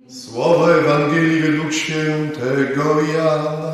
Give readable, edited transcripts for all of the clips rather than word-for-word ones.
Słowa Ewangelii według świętego Jana.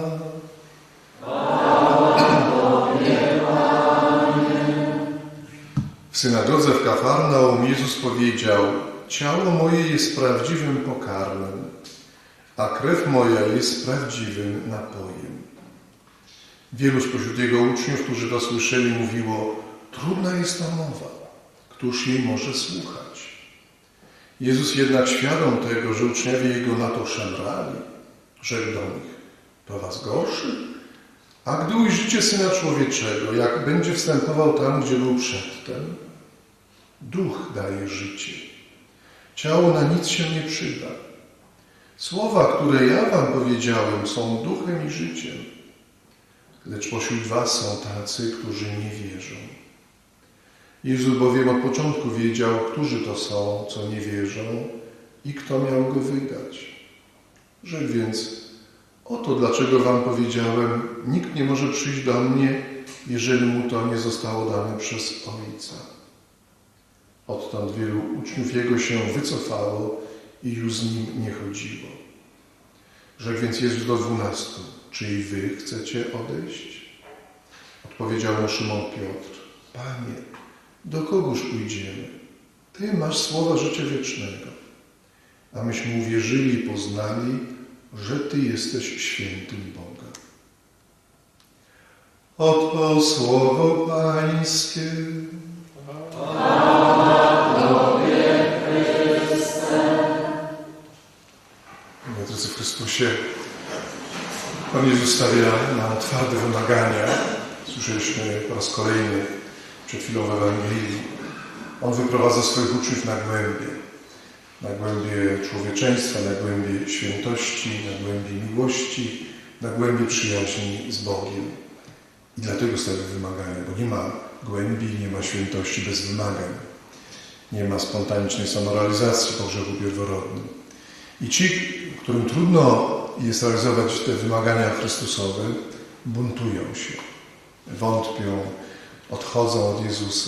W synagodze w Kafarnaum Jezus powiedział: ciało moje jest prawdziwym pokarmem, a krew moja jest prawdziwym napojem. Wielu spośród Jego uczniów, którzy to słyszeli, mówiło: trudna jest ta mowa, któż jej może słuchać? Jezus jednak, świadom tego, że uczniowie Jego na to szemrali, rzekł do nich: to was gorszy? A gdy ujrzycie Syna Człowieczego, jak będzie wstępował tam, gdzie był przedtem, duch daje życie. Ciało na nic się nie przyda. Słowa, które ja wam powiedziałem, są duchem i życiem. Lecz pośród was są tacy, którzy nie wierzą. Jezus bowiem od początku wiedział, którzy to są, co nie wierzą i kto miał go wydać. Rzekł więc: oto dlaczego wam powiedziałem, nikt nie może przyjść do mnie, jeżeli mu to nie zostało dane przez Ojca. Odtąd wielu uczniów Jego się wycofało i już z Nim nie chodziło. Rzekł więc Jezus do 12: czy i wy chcecie odejść? Odpowiedział mu Szymon Piotr: Panie, do kogóż pójdziemy? Ty masz słowa życia wiecznego. A myśmy uwierzyli i poznali, że Ty jesteś świętym Boga. Oto słowo Pańskie. Drodzy w Chrystusie, Pan Jezus stawia nam twarde wymagania. Słyszeliśmy po raz kolejny przed chwilą w Ewangelii. On wyprowadza swoich uczniów na głębie człowieczeństwa, na głębie świętości, na głębie miłości, na głębie przyjaźni z Bogiem. I dlatego stawia wymagania, bo nie ma głębi, nie ma świętości bez wymagań. Nie ma spontanicznej samorealizacji po grzechu pierworodnym. I ci, którym trudno jest realizować te wymagania Chrystusowe, buntują się, wątpią, odchodzą od Jezusa.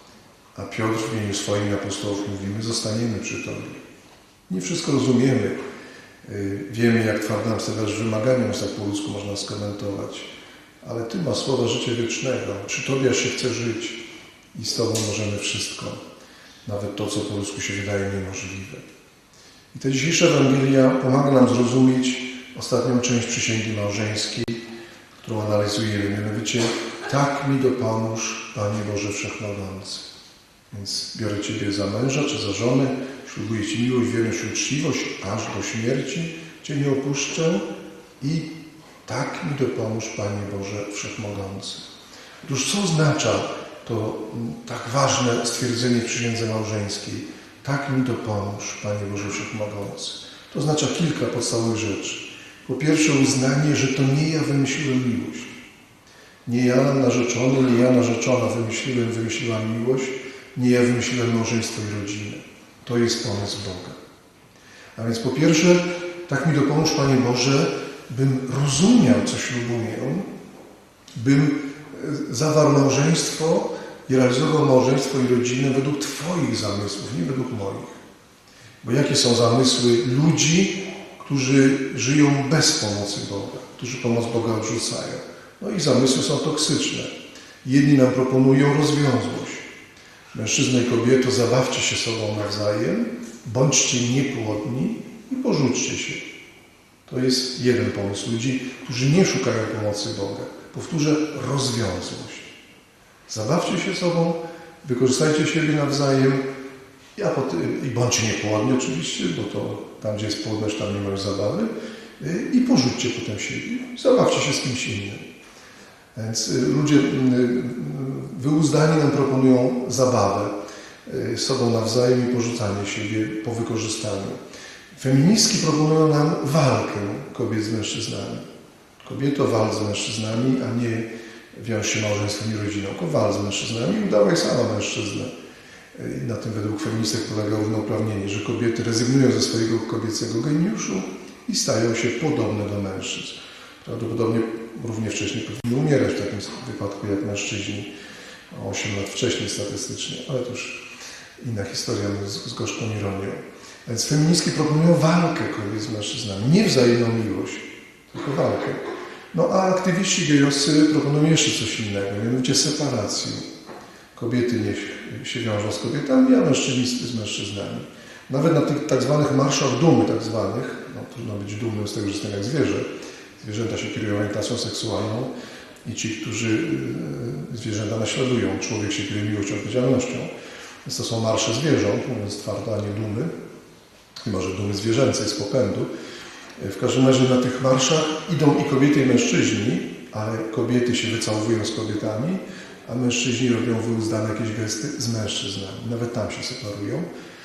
A Piotr w imieniu swoim apostołów mówi: my zostaniemy przy Tobie. Nie wszystko rozumiemy. Wiemy, jak twardo nam stawiasz wymagania, tak po ludzku można skomentować. Ale Ty masz słowa życia wiecznego. Przy Tobie aż się chce żyć. I z Tobą możemy wszystko. Nawet to, co po ludzku się wydaje niemożliwe. I ta dzisiejsza Ewangelia pomaga nam zrozumieć ostatnią część przysięgi małżeńskiej, którą analizujemy. Mianowicie: tak mi dopomóż, Panie Boże Wszechmogący. Więc biorę Ciebie za męża czy za żonę, ślubuję Ci miłość, wierność i uczciwość, aż do śmierci Cię nie opuszczę i tak mi dopomóż, Panie Boże Wszechmogący. Otóż co oznacza to tak ważne stwierdzenie w przysiędze małżeńskiej? Tak mi dopomóż, Panie Boże Wszechmogący. To oznacza kilka podstawowych rzeczy. Po pierwsze, uznanie, że to nie ja wymyśliłem miłość. Nie ja narzeczony, nie ja narzeczona wymyśliłam miłość, nie ja wymyśliłem małżeństwo i rodzinę. To jest pomysł Boga. A więc po pierwsze, tak mi dopomóż, Panie Boże, bym rozumiał, co ślubuję, bym zawarł małżeństwo i realizował małżeństwo i rodzinę według Twoich zamysłów, nie według moich. Bo jakie są zamysły ludzi, którzy żyją bez pomocy Boga, którzy pomoc Boga odrzucają? No i zamysły są toksyczne. Jedni nam proponują rozwiązłość. Mężczyzna i kobieto, zabawcie się sobą nawzajem, bądźcie niepłodni i porzućcie się. To jest jeden pomysł ludzi, którzy nie szukają pomocy Boga. Powtórzę: rozwiązłość. Zabawcie się sobą, wykorzystajcie siebie nawzajem i bądźcie niepłodni oczywiście, bo to tam, gdzie jest płodność, tam nie ma już zabawy, i porzućcie potem siebie. Zabawcie się z kimś innym. Więc ludzie wyuzdani nam proponują zabawę sobą nawzajem i porzucanie siebie po wykorzystaniu. Feministki proponują nam walkę kobiet z mężczyznami. Kobieto, wal z mężczyznami, a nie wiąż się małżeństwem i rodziną. Tylko wal z mężczyznami i udawaj sama mężczyznę. I na tym według feministek polega równouprawnienie, że kobiety rezygnują ze swojego kobiecego geniuszu i stają się podobne do mężczyzn. Prawdopodobnie równie wcześnie powinny umierać w takim wypadku jak mężczyźni, o 8 lat wcześniej statystycznie, ale to już inna historia z gorzką ironią. A więc feministki proponują walkę kobiet z mężczyznami, nie wzajemną miłość, tylko walkę. No a aktywiści gejowscy proponują jeszcze coś innego, mianowicie separację. Kobiety niech się wiążą z kobietami, a mężczyźni z mężczyznami. Nawet na tych tak zwanych marszach dumy, tak zwanych, no, trudno być dumnym z tego, że jestem jak zwierzę. Zwierzęta się kierują orientacją seksualną i ci, którzy zwierzęta naśladują. Człowiek się kieruje miłością, odpowiedzialnością. Więc to są marsze zwierząt, mówiąc twardo, a nie dumy. Mimo że dumy zwierzęcej z popędu. W każdym razie na tych marszach idą i kobiety, i mężczyźni, ale kobiety się wycałowują z kobietami, a mężczyźni robią wyuzdane jakieś gesty z mężczyznami. Nawet tam się separują.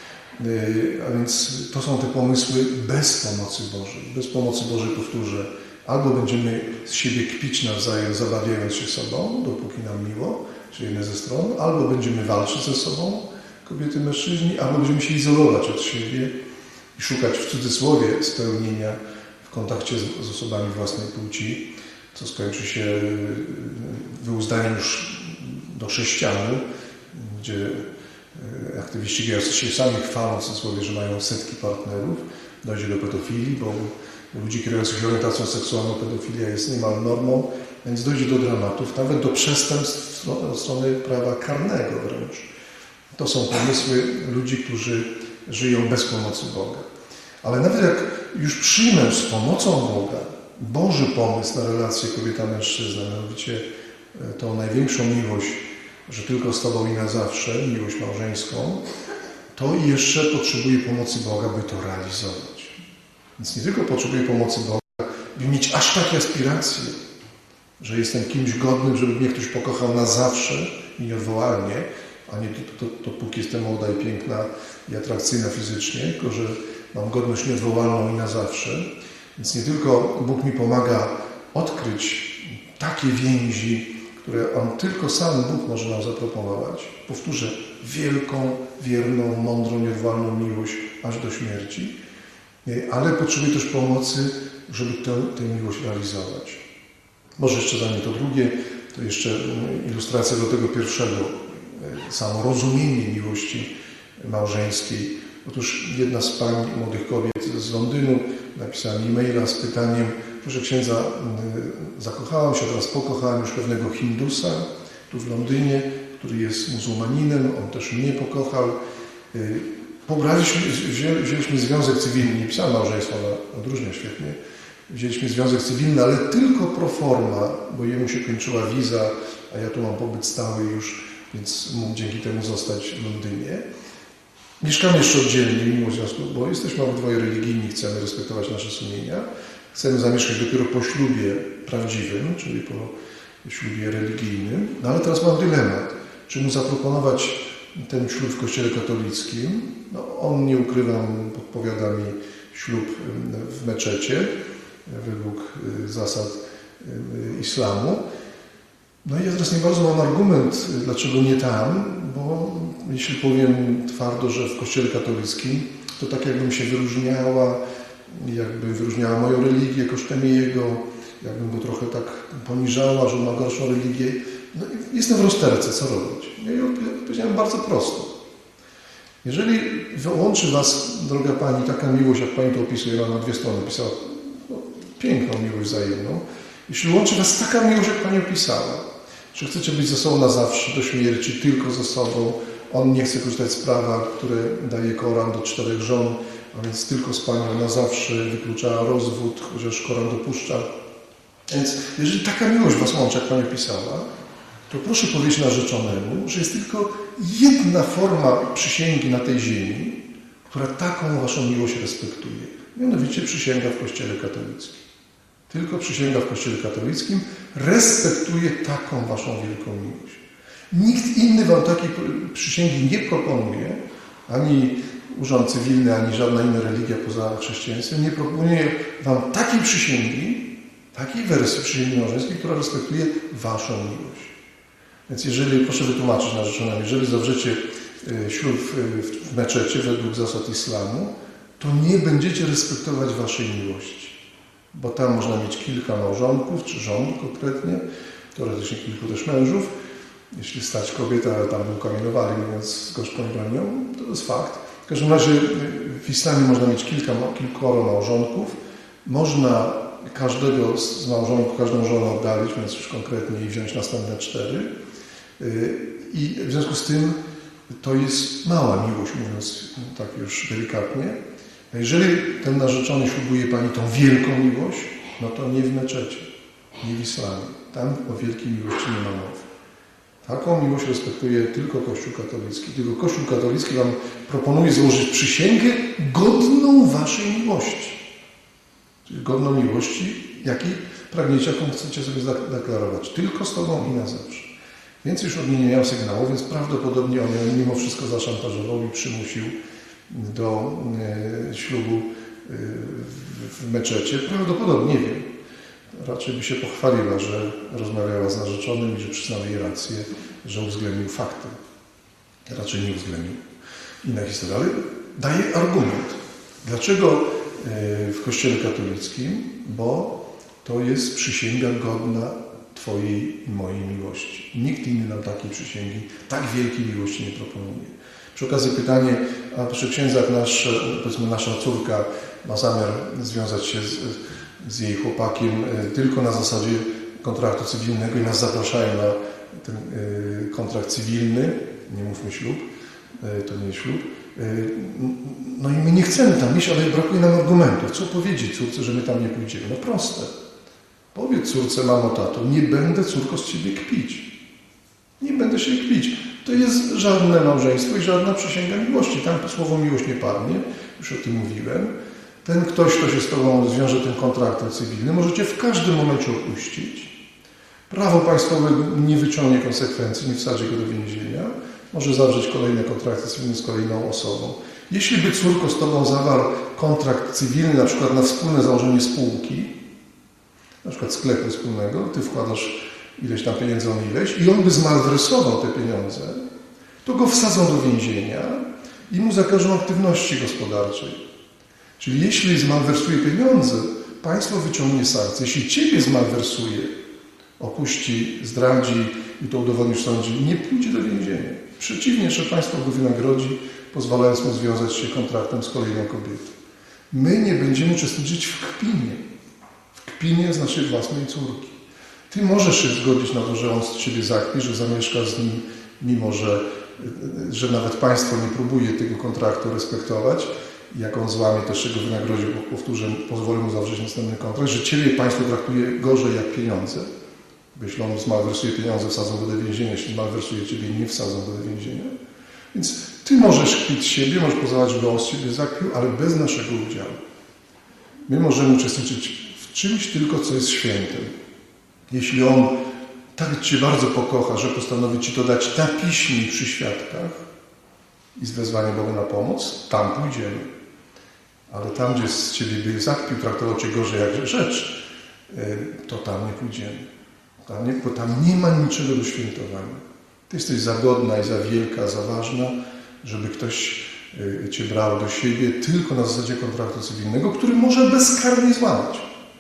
A więc to są te pomysły bez pomocy Bożej. Bez pomocy Bożej, powtórzę, albo będziemy z siebie kpić nawzajem, zabawiając się sobą, dopóki nam miło, czy jednej ze stron, albo będziemy walczyć ze sobą, kobiety, mężczyźni, albo będziemy się izolować od siebie i szukać w cudzysłowie spełnienia w kontakcie z osobami własnej płci, co skończy się wyuzdaniem już do sześcianu, gdzie aktywiści gejowscy się sami chwalą w cudzysłowie, że mają setki partnerów, dojdzie do pedofilii, bo ludzi kierujących się orientacją seksualną pedofilia jest niemal normą, więc dojdzie do dramatów, nawet do przestępstw od strony prawa karnego wręcz. To są pomysły ludzi, którzy żyją bez pomocy Boga. Ale nawet jak już przyjmę z pomocą Boga Boży pomysł na relację kobieta-mężczyzna, mianowicie tą największą miłość, że tylko z Tobą i na zawsze, miłość małżeńską, to jeszcze potrzebuję pomocy Boga, by to realizować. Więc nie tylko potrzebuję pomocy Boga, by mieć aż takie aspiracje, że jestem kimś godnym, żeby mnie ktoś pokochał na zawsze i nieodwołalnie, a nie dopóki jestem młoda i piękna i atrakcyjna fizycznie, tylko że mam godność nieodwołalną i na zawsze. Więc nie tylko Bóg mi pomaga odkryć takie więzi, które On tylko sam Bóg może nam zaproponować. Powtórzę, wielką, wierną, mądrą, nieodwołalną miłość aż do śmierci, ale potrzebuję też pomocy, żeby tę miłość realizować. Może jeszcze zanim to drugie, to jeszcze ilustracja do tego pierwszego, samo rozumienie miłości małżeńskiej. Otóż jedna z pań, młodych kobiet z Londynu napisała mi e-maila z pytaniem: proszę księdza, zakochałam się, teraz pokochałam już pewnego Hindusa tu w Londynie, który jest muzułmaninem, on też mnie pokochał. Wzięliśmy związek cywilny, nie pisałem małżeństwa, ona odróżnia świetnie. Wzięliśmy związek cywilny, ale tylko pro forma, bo jemu się kończyła wiza, a ja tu mam pobyt stały już, więc mógł dzięki temu zostać w Londynie. Mieszkamy jeszcze oddzielnie, mimo związku, bo jesteśmy obydwoje religijni, chcemy respektować nasze sumienia. Chcemy zamieszkać dopiero po ślubie prawdziwym, czyli po ślubie religijnym. No ale teraz mam dylemat, czy mu zaproponować ten ślub w kościele katolickim. No, on, nie ukrywam, podpowiada mi ślub w meczecie, według zasad islamu. No i ja teraz nie bardzo mam argument, dlaczego nie tam, bo jeśli powiem twardo, że w kościele katolickim, to tak jakbym się wyróżniała, jakby wyróżniała moją religię kosztem jego, jakbym go trochę tak poniżała, że ma gorszą religię. No i jestem w rozterce, co robić? Ja jej odpowiedziałem bardzo prosto. Jeżeli łączy Was, droga Pani, taka miłość, jak Pani to opisuje, ona na dwie strony pisała, no, piękną miłość wzajemną, jeśli łączy Was taka miłość, jak Pani opisała, że chcecie być ze sobą na zawsze, do śmierci, tylko ze sobą, on nie chce korzystać z prawa, które daje Koran do 4 żon, a więc tylko z Panią na zawsze, wyklucza rozwód, chociaż Koran dopuszcza. Więc jeżeli taka miłość Was łączy, jak Pani opisała, to proszę powiedzieć narzeczonemu, że jest tylko jedna forma przysięgi na tej ziemi, która taką Waszą miłość respektuje. Mianowicie przysięga w Kościele katolickim. Tylko przysięga w Kościele katolickim respektuje taką Waszą wielką miłość. Nikt inny Wam takiej przysięgi nie proponuje, ani urząd cywilny, ani żadna inna religia poza chrześcijaństwem nie proponuje Wam takiej przysięgi, takiej wersji przysięgi małżeńskiej, która respektuje Waszą miłość. Więc jeżeli, proszę wytłumaczyć narzeczonemu, jeżeli zawrzecie ślub w meczecie według zasad islamu, to nie będziecie respektować Waszej miłości. Bo tam można mieć kilka małżonków, czy żon konkretnie, teoretycznie kilku też mężów. Jeśli stać kobieta, ale tam był kamienowali, mówiąc z gorzką ironią, to jest fakt. W każdym razie w islamie można mieć kilkoro małżonków. Można każdego z małżonków, każdą żonę oddalić, więc już konkretnie i wziąć następne 4. I w związku z tym to jest mała miłość, mówiąc tak już delikatnie. A jeżeli ten narzeczony ślubuje Pani tą wielką miłość, no to nie w meczecie, nie w islamie. Tam o wielkiej miłości nie ma mowy. Taką miłość respektuje tylko Kościół katolicki. Tylko Kościół katolicki Wam proponuje złożyć przysięgę godną Waszej miłości. Czyli godną miłości, jakiej pragniecie, jaką chcecie sobie zadeklarować. Tylko z Tobą i na zawsze. Więcej już od mnie nie miał sygnału, więc prawdopodobnie on ją mimo wszystko zaszantażował i przymusił do ślubu w meczecie. Prawdopodobnie, nie wiem. Raczej by się pochwaliła, że rozmawiała z narzeczonym i że przyznał jej rację, że uwzględnił fakty. Raczej nie uwzględnił inne historie, ale daje argument. Dlaczego w Kościele katolickim? Bo to jest przysięga godna Twojej i mojej miłości. Nikt inny nam takiej przysięgi, tak wielkiej miłości nie proponuje. Przy okazji pytanie, a przy księdzach nasza córka ma zamiar związać się z jej chłopakiem tylko na zasadzie kontraktu cywilnego i nas zapraszają na ten kontrakt cywilny, nie mówmy ślub, to nie jest ślub. No i my nie chcemy tam iść, ale brakuje nam argumentów. Co powiedzieć córce, że my tam nie pójdziemy? No proste. Powiedz córce, mamo, tato, nie będę, córko, z Ciebie kpić. Nie będę się kpić. To jest żadne małżeństwo i żadna przysięga miłości. Tam słowo miłość nie padnie, już o tym mówiłem. Ten ktoś, kto się z Tobą zwiąże tym kontraktem cywilnym, możecie w każdym momencie opuścić. Prawo państwowe nie wyciągnie konsekwencji, nie wsadzi go do więzienia. Może zawrzeć kolejne kontrakty cywilne z kolejną osobą. Jeśli by córko z Tobą zawarł kontrakt cywilny, na przykład na wspólne założenie spółki, na przykład sklepu wspólnego, Ty wkładasz ileś tam pieniędzy, on ileś, i on by zmalwersował te pieniądze, to go wsadzą do więzienia i mu zakażą aktywności gospodarczej. Czyli jeśli zmalwersuje pieniądze, państwo wyciągnie sankcje. Jeśli Ciebie zmalwersuje, opuści, zdradzi i to udowodnisz w sądzie, nie pójdzie do więzienia. Przeciwnie, że państwo go wynagrodzi, pozwalając mu związać się kontraktem z kolejną kobietą. My nie będziemy uczestniczyć w kpinie. W kpinie z naszej własnej córki. Ty możesz się zgodzić na to, że on z Ciebie zakpi, że zamieszka z nim, mimo że nawet państwo nie próbuje tego kontraktu respektować. Jak on złamie, też się go wynagrodzi, bo powtórzę, pozwolę mu zawrzeć następny kontrakt, że Ciebie państwo traktuje gorzej jak pieniądze. Bo jeśli on zmalwersuje pieniądze, wsadzą go do więzienia, jeśli malwersuje Ciebie, nie wsadzą go do więzienia. Więc Ty możesz kpić siebie, możesz pozwalać, żeby on z Ciebie zakpił, ale bez naszego udziału. My możemy uczestniczyć w czymś tylko, co jest świętym. Jeśli on tak Cię bardzo pokocha, że postanowi Ci to dać na piśmie przy świadkach i z wezwaniem Boga na pomoc, tam pójdziemy. Ale tam, gdzie z Ciebie by zakpił, traktował Cię gorzej jak rzecz, to tam nie pójdziemy. Tam nie ma niczego do świętowania. Ty jesteś za godna i za wielka, za ważna, żeby ktoś Cię brał do siebie tylko na zasadzie kontraktu cywilnego, który może bezkarnie złamać.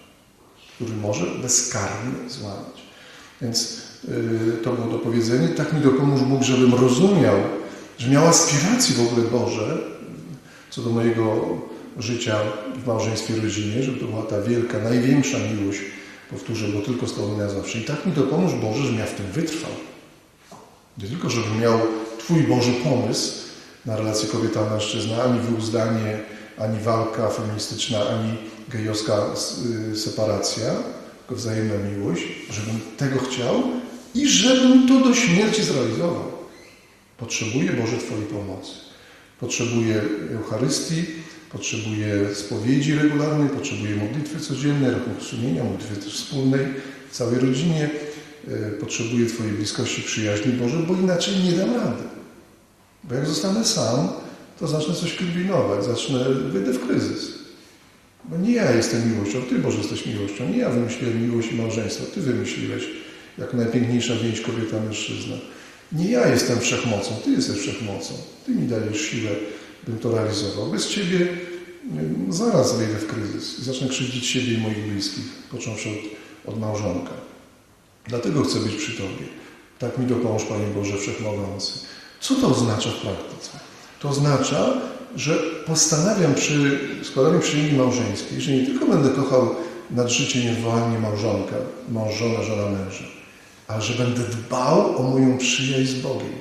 Więc to było to powiedzenie. Tak mi dopomóż Bóg, żebym rozumiał, że miał aspiracje w ogóle Boże co do mojego życia w małżeństwie, rodzinie, żeby to była ta wielka, największa miłość, powtórzę, bo tylko z Tobą na zawsze. I tak mi dopomóż Boże, żebym ja w tym wytrwał. Nie tylko, żebym miał Twój Boży pomysł na relację kobieta-mężczyzna, ani wyuzdanie, ani walka feministyczna, ani gejowska separacja, tylko wzajemna miłość, żebym tego chciał i żebym to do śmierci zrealizował. Potrzebuję, Boże, Twojej pomocy. Potrzebuję Eucharystii, potrzebuję spowiedzi regularnej, potrzebuję modlitwy codziennej, rachunku sumienia, modlitwy też wspólnej w całej rodzinie. Potrzebuję Twojej bliskości, przyjaźni, Boże, bo inaczej nie dam rady. Bo jak zostanę sam, to zacznę coś kombinować, wyjdę w kryzys. Bo nie ja jestem miłością, Ty, Boże, jesteś miłością. Nie ja wymyśliłem miłość i małżeństwo, Ty wymyśliłeś jako najpiękniejsza więź kobieta-mężczyzna. Nie ja jestem wszechmocą, Ty jesteś wszechmocą. Ty mi dajesz siłę, bym to realizował. Bez Ciebie zaraz wejdę w kryzys i zacznę krzywdzić siebie i moich bliskich, począwszy od małżonka. Dlatego chcę być przy Tobie. Tak mi dopomóż, Panie Boże Wszechmogący. Co to oznacza w praktyce? To oznacza, że postanawiam przy składaniu przysięgi małżeńskiej, że nie tylko będę kochał nad życie nieodwołalnie małżonka, mąż, żona męża, ale że będę dbał o moją przyjaźń z Bogiem.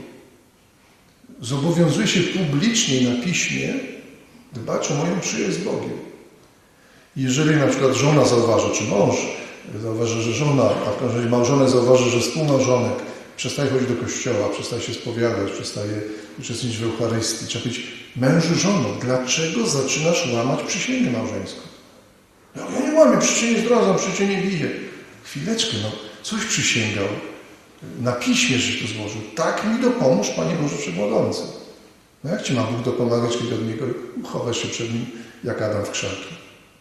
Zobowiązuję się publicznie na piśmie dbać o moją przyjaźń z Bogiem. Jeżeli na przykład żona zauważy, czy mąż zauważy, że żona, a w każdym razie małżonek zauważy, że współmałżonek przestaje chodzić do kościoła, przestaje się spowiadać, przestaje uczestniczyć w Eucharystii, trzeba powiedzieć: mężu, żono, dlaczego zaczynasz łamać przysięgę małżeńską? Ja nie łamię, przy cię nie zdradzam, przy cię nie biję. Chwileczkę, coś przysięgał. Na piśmie, żeś to złożył. Tak mi dopomóż, Panie Boże Wszechmogący. Jak Ci ma Bóg dopomagać, kiedy od Niego chowasz się przed Nim, jak Adam w krzaki?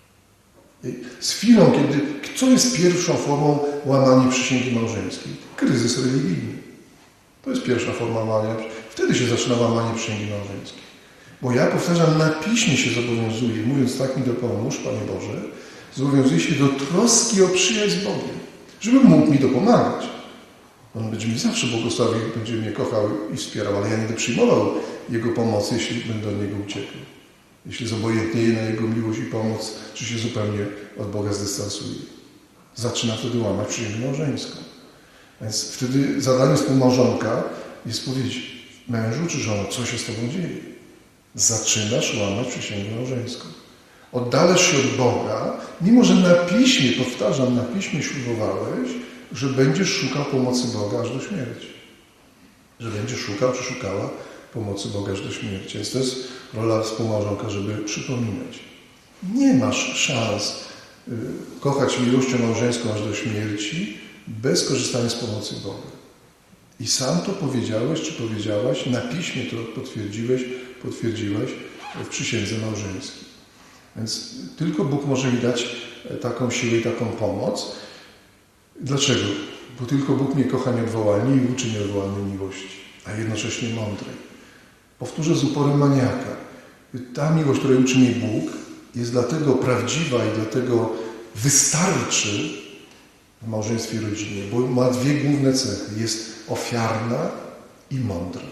I z chwilą, kiedy... Co jest pierwszą formą łamania przysięgi małżeńskiej? Kryzys religijny. To jest pierwsza forma łamania. Wtedy się zaczyna łamanie przysięgi małżeńskiej. Bo ja, powtarzam, na piśmie się zobowiązuję, mówiąc: tak mi dopomóż, Panie Boże, zobowiązuję się do troski o przyjaźń z Bogiem, żeby mógł mi dopomagać. On będzie mi zawsze błogosławił, będzie mnie kochał i wspierał, ale ja nie będę przyjmował Jego pomocy, jeśli będę od Niego uciekał. Jeśli zobojętnieję na Jego miłość i pomoc, czy się zupełnie od Boga zdystansuję. Zaczyna wtedy łamać przysięgę małżeńską. Więc wtedy zadaniem współmałżonka jest powiedzieć: mężu czy żono, co się z Tobą dzieje? Zaczynasz łamać przysięgę małżeńską. Oddalasz się od Boga, mimo że na piśmie, powtarzam, na piśmie ślubowałeś, że będziesz szukał pomocy Boga aż do śmierci. Że będziesz szukał czy szukała pomocy Boga aż do śmierci. Więc to jest rola współmałżonka, żeby przypominać. Nie masz szans kochać miłością małżeńską aż do śmierci bez korzystania z pomocy Boga. I sam to powiedziałeś czy powiedziałaś, na piśmie to potwierdziłeś w przysiędze małżeńskiej. Więc tylko Bóg może mi dać taką siłę i taką pomoc. Dlaczego? Bo tylko Bóg mnie kocha nieodwołalnie i uczy nieodwołalnej miłości, a jednocześnie mądrej. Powtórzę z uporem maniaka. Ta miłość, której uczy mnie Bóg, jest dlatego prawdziwa i dlatego wystarczy w małżeństwie i rodzinie, bo ma dwie główne cechy. Jest ofiarna i mądra.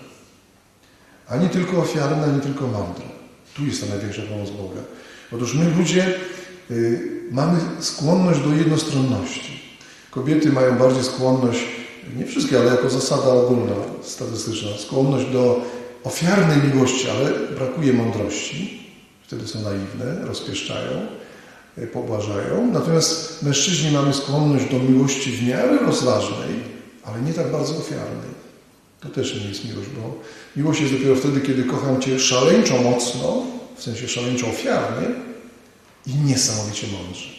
Ani tylko ofiarna, ani tylko mądra. Tu jest ta największa pomoc Boga. Otóż my, ludzie, mamy skłonność do jednostronności. Kobiety mają bardziej skłonność, nie wszystkie, ale jako zasada ogólna, statystyczna, skłonność do ofiarnej miłości, ale brakuje mądrości. Wtedy są naiwne, rozpieszczają, pobłażają. Natomiast mężczyźni mamy skłonność do miłości w miarę rozważnej, ale nie tak bardzo ofiarnej. To też nie jest miłość, bo miłość jest dopiero wtedy, kiedy kocham Cię szaleńczo mocno, w sensie szaleńczo ofiarnie i niesamowicie mądrze.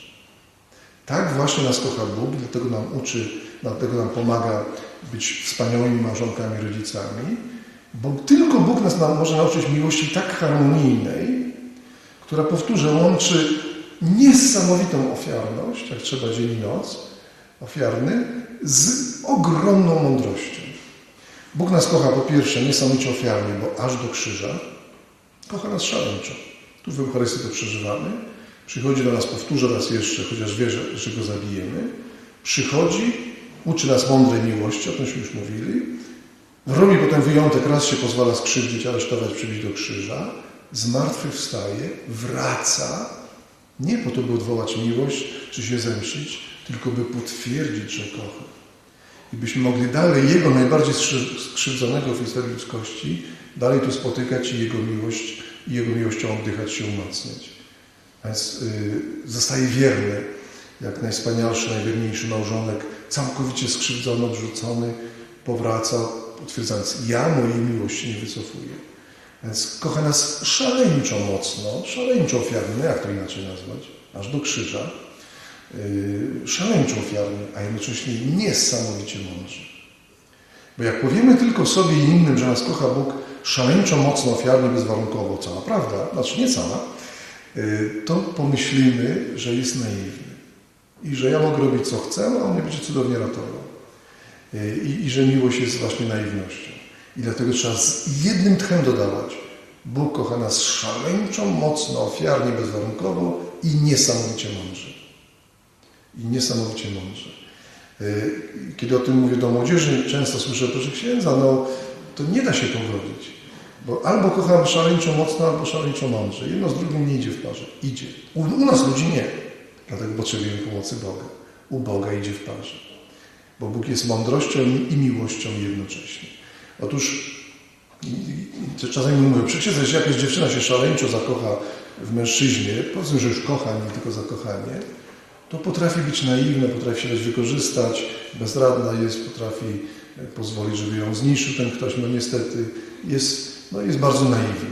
Tak właśnie nas kocha Bóg, dlatego nam uczy, dlatego nam pomaga być wspaniałymi małżonkami, rodzicami, bo tylko Bóg nas może nauczyć miłości tak harmonijnej, która, powtórzę, łączy niesamowitą ofiarność, jak trzeba dzień i noc, ofiarny, z ogromną mądrością. Bóg nas kocha po pierwsze niesamowicie ofiarnie, bo aż do krzyża. Kocha nas szaleńczo. Tu w Eucharystii to przeżywamy. Przychodzi do nas, powtórzę raz jeszcze, chociaż wie, że Go zabijemy. Przychodzi, uczy nas mądrej miłości, o tymśmy już mówili. Robi potem wyjątek, raz się pozwala skrzywdzić, aresztować, przybić do krzyża. Zmartwychwstaje, wraca, nie po to, by odwołać miłość, czy się zemścić, tylko by potwierdzić, że kocha. I byśmy mogli dalej Jego najbardziej skrzywdzonego w historii ludzkości dalej tu spotykać i Jego miłością oddychać się, umacniać. Więc zostaje wierny, jak najwspanialszy, najwierniejszy małżonek, całkowicie skrzywdzony, odrzucony, powraca, potwierdzając: ja mojej miłości nie wycofuję. Więc kocha nas szaleńczo mocno, szaleńczo ofiarnie, jak to inaczej nazwać, aż do krzyża, szaleńczo ofiarnie, a jednocześnie niesamowicie mądrze. Bo jak powiemy tylko sobie i innym, że nas kocha Bóg szaleńczo mocno, ofiarnie, bezwarunkowo, cała prawda, znaczy nie cała, to pomyślimy, że jest naiwny. I że ja mogę robić co chcę, a On mnie będzie cudownie ratował. I że miłość jest właśnie naiwnością. I dlatego trzeba z jednym tchem dodawać: Bóg kocha nas szaleńczo, mocno, ofiarnie, bezwarunkowo i niesamowicie mądrze. I niesamowicie mądrze. Kiedy o tym mówię do młodzieży, często słyszę: proszę księdza, to nie da się pogodzić. Bo albo kocham szaleńczo mocno, albo szaleńczo mądrze. Jedno z drugim nie idzie w parze. Idzie. U nas ludzi nie. Dlatego potrzebujemy pomocy Boga. U Boga idzie w parze. Bo Bóg jest mądrością i miłością jednocześnie. Otóż czasami mówię, przecież jeśli jakaś dziewczyna się szaleńczo zakocha w mężczyźnie, powiedzmy, że już kocha, nie tylko zakochanie, to potrafi być naiwna, potrafi się dać wykorzystać, bezradna jest, potrafi pozwolić, żeby ją zniszczył ten ktoś, no niestety jest bardzo naiwna.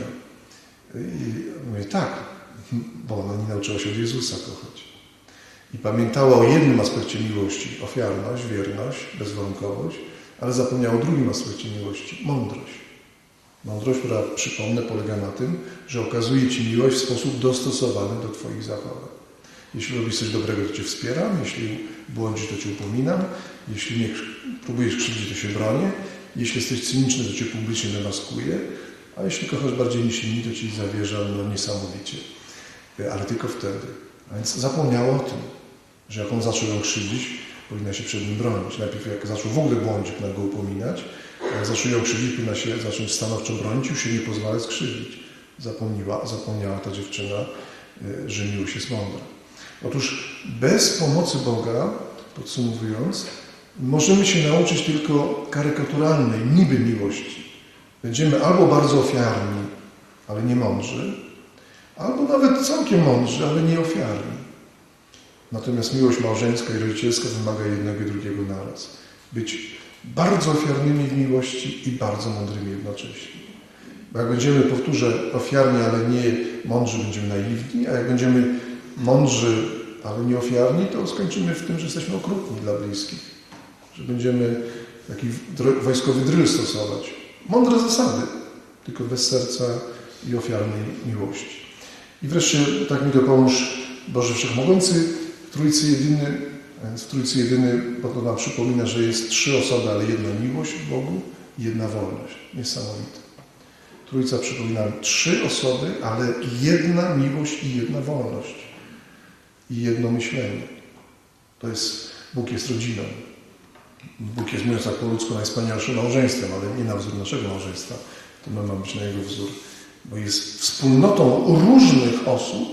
I mówię, tak, bo ona nie nauczyła się od Jezusa kochać. I pamiętała o jednym aspekcie miłości, ofiarność, wierność, bezwarunkowość, ale zapomniała o drugim aspekcie miłości, mądrość. Mądrość, która, przypomnę, polega na tym, że okazuje Ci miłość w sposób dostosowany do Twoich zachowań. Jeśli robisz coś dobrego, to Cię wspieram, jeśli błądzisz, to Cię upominam, jeśli mnie próbujesz krzywdzić, to się bronię, jeśli jesteś cyniczny, to Cię publicznie demaskuję, a jeśli kochasz bardziej niż inni, to Ci zawierzam niesamowicie. Ale tylko wtedy. A więc zapomniała o tym, że jak on zaczął ją krzywdzić, powinna się przed nim bronić. Najpierw jak zaczął w ogóle błądzić, powinna go upominać, a jak zaczął ją krzywdzić, powinna się zacząć stanowczo bronić, już się nie pozwalać skrzywdzić. Zapomniała ta dziewczyna, że miłość jest mądra. Otóż bez pomocy Boga, podsumowując, możemy się nauczyć tylko karykaturalnej, niby miłości. Będziemy albo bardzo ofiarni, ale nie mądrzy, albo nawet całkiem mądrzy, ale nie ofiarni. Natomiast miłość małżeńska i rodzicielska wymaga jednego i drugiego naraz. Być bardzo ofiarnymi w miłości i bardzo mądrymi jednocześnie. Bo jak będziemy, powtórzę, ofiarni, ale nie mądrzy, będziemy naiwni, a jak będziemy mądrzy, ale nie ofiarni, to skończymy w tym, że jesteśmy okrutni dla bliskich. Że będziemy taki wojskowy dryl stosować. Mądre zasady, tylko bez serca i ofiarnej miłości. I wreszcie, tak mi dopomóż Boże Wszechmogący, w Trójcy Jedyny, bo to nam przypomina, że jest 3 osoby, ale jedna miłość w Bogu i jedna wolność. Niesamowite. Trójca przypomina 3 osoby, ale jedna miłość i jedna wolność. I jedno myślenie. Bóg jest rodziną. Bóg jest, mówiąc tak po ludzku, najwspanialszym małżeństwem, ale nie na wzór naszego małżeństwa. To my mamy być na jego wzór. Bo jest wspólnotą różnych osób,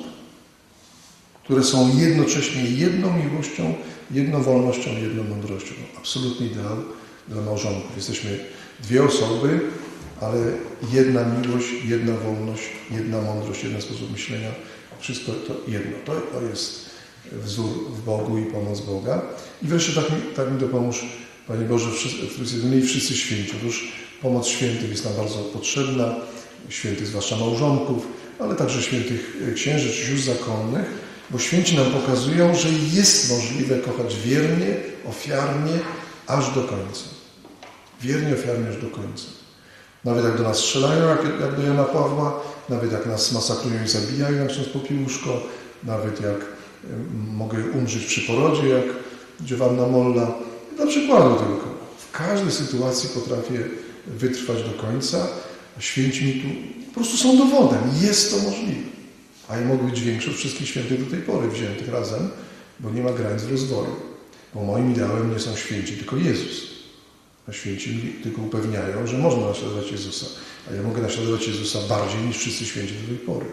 które są jednocześnie jedną miłością, jedną wolnością, jedną mądrością. Absolutny ideał dla małżonków. Jesteśmy 2 osoby, ale jedna miłość, jedna wolność, jedna mądrość, jeden sposób myślenia. Wszystko to jedno. To jest wzór w Bogu i pomoc Boga. I wreszcie tak mi dopomóż, Panie Boże, w Trójcy Jedynej wszyscy święci. Otóż pomoc świętych jest nam bardzo potrzebna, świętych zwłaszcza małżonków, ale także świętych księży czy sióstr zakonnych, bo święci nam pokazują, że jest możliwe kochać wiernie, ofiarnie, aż do końca. Wiernie, ofiarnie, aż do końca. Nawet jak do nas strzelają, jak do Jana Pawła, nawet jak nas masakrują i zabijają, jak ksiądz Popiełuszko, nawet jak mogę umrzeć przy porodzie, jak Giovanna Molla. Dla przykładu tylko. W każdej sytuacji potrafię wytrwać do końca, a święci mi tu po prostu są dowodem. Jest to możliwe. A ja mogę być większy od wszystkich świętych do tej pory wziętych razem, bo nie ma granic rozwoju. Bo moim ideałem nie są święci, tylko Jezus. A święci mi tylko upewniają, że można naśladować Jezusa. A ja mogę naśladować Jezusa bardziej niż wszyscy święci do tej pory.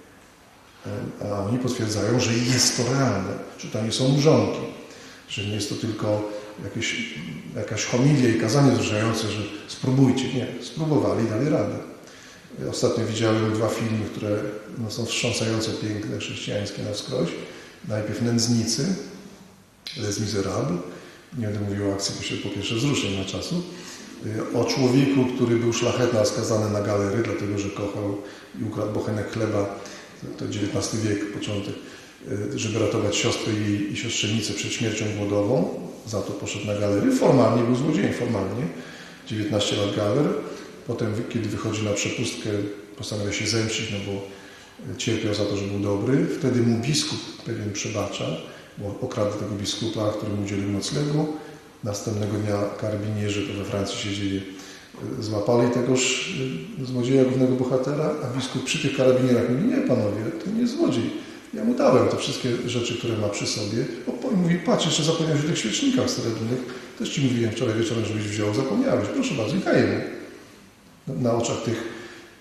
A oni potwierdzają, że jest to realne, że to nie są mrzonki, że nie jest to tylko jakaś homilia i kazanie wzruszające, że spróbujcie. Nie, spróbowali i dali radę. Ostatnio widziałem 2 filmy, które są wstrząsająco piękne, chrześcijańskie na wskroś. Najpierw Nędznicy, Les Miserables. Nie będę mówił o akcji po pierwsze wzruszeń na czasu. O człowieku, który był szlachetny, a skazany na galery, dlatego że kochał i ukradł bochenek chleba. To XIX wiek, początek, żeby ratować siostrę i siostrzenicę przed śmiercią głodową. Za to poszedł na galery. Formalnie był złodziejem, formalnie. 19 lat galer. Potem, kiedy wychodzi na przepustkę, postanawia się zemścić, no bo cierpiał za to, że był dobry. Wtedy mu biskup pewien przebacza, bo okradł tego biskupa, który mu udzielił noclegu. Następnego dnia karabinieri, to we Francji się dzieje, złapali tegoż złodzieja, głównego bohatera, a biskup przy tych karabinierach mówi: nie panowie, to nie jest złodziej. Ja mu dałem te wszystkie rzeczy, które ma przy sobie. I mówi: patrz, jeszcze zapomniałeś o tych świecznikach srebrnych. Też ci mówiłem wczoraj wieczorem, żebyś wziął, zapomniałeś. Proszę bardzo, i daję mu. Na oczach tych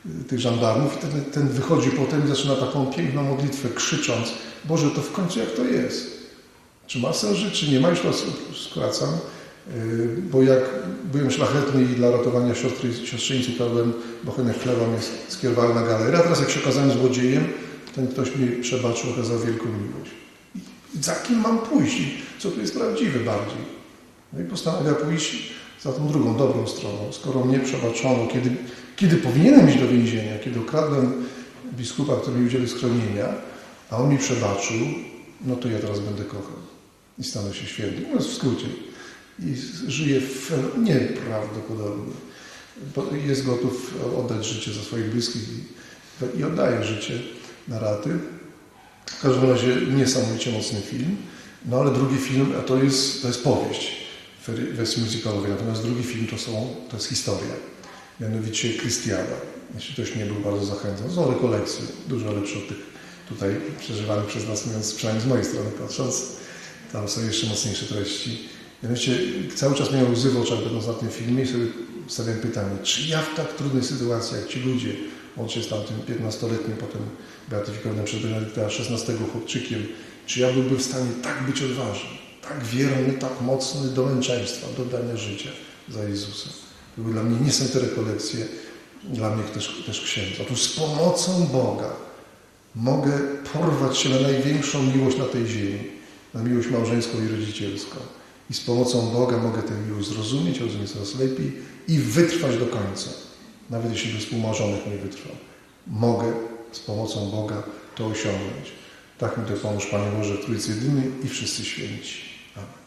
tych żandarmów i ten wychodzi potem i zaczyna taką piękną modlitwę, krzycząc: Boże, to w końcu jak to jest? Czy ma sens żyć, czy nie ma? Już was skracam, bo jak byłem szlachetny i dla ratowania siostrzeńców kradłem bochenek chleba, mnie skierowali na galerię, a teraz jak się okazałem złodziejem, ten ktoś mi przebaczył, okazał wielką miłość. I za kim mam pójść? I co tu jest prawdziwe bardziej? No i postanawia pójść za tą drugą, dobrą stroną. Skoro mnie przebaczono, kiedy powinienem iść do więzienia, kiedy okradłem biskupa, który mi udzielił schronienia, a on mi przebaczył, no to ja teraz będę kochał i stanę się świętym. No w skrócie. I żyje nieprawdopodobnie. Jest gotów oddać życie za swoich bliskich i oddaje życie na raty. W każdym razie niesamowicie mocny film. No ale drugi film, a to jest powieść wersji musicalowej, natomiast drugi film to jest historia. Mianowicie Krystiana. Jeśli ktoś nie był, bardzo zachęcam. Są rekolekcje, dużo lepsze od tych tutaj przeżywanych przez nas, mówiąc przynajmniej z mojej strony patrząc. Tam są jeszcze mocniejsze treści. Mianowicie cały czas miałem łzy w oczach, będąc na tym filmie i sobie stawiam pytanie, czy ja w tak trudnej sytuacji, jak ci ludzie, łącznie z tamtym 15-letnim, potem beatyfikowanym przez Benedykta XVI chłopczykiem, czy ja byłbym w stanie tak być odważny, tak wierny, tak mocny do męczeństwa, do dania życia za Jezusa. To były dla mnie niesamowite rekolekcje, dla mnie też księdza. Otóż z pomocą Boga mogę porwać się na największą miłość na tej ziemi, na miłość małżeńską i rodzicielską. I z pomocą Boga mogę tę miłość zrozumieć coraz lepiej i wytrwać do końca. Nawet jeśli by współmałżonek nie wytrwał. Mogę z pomocą Boga to osiągnąć. Tak mi to pomóż, Panie Boże, w Trójcy Jedynej i wszyscy święci. Amen.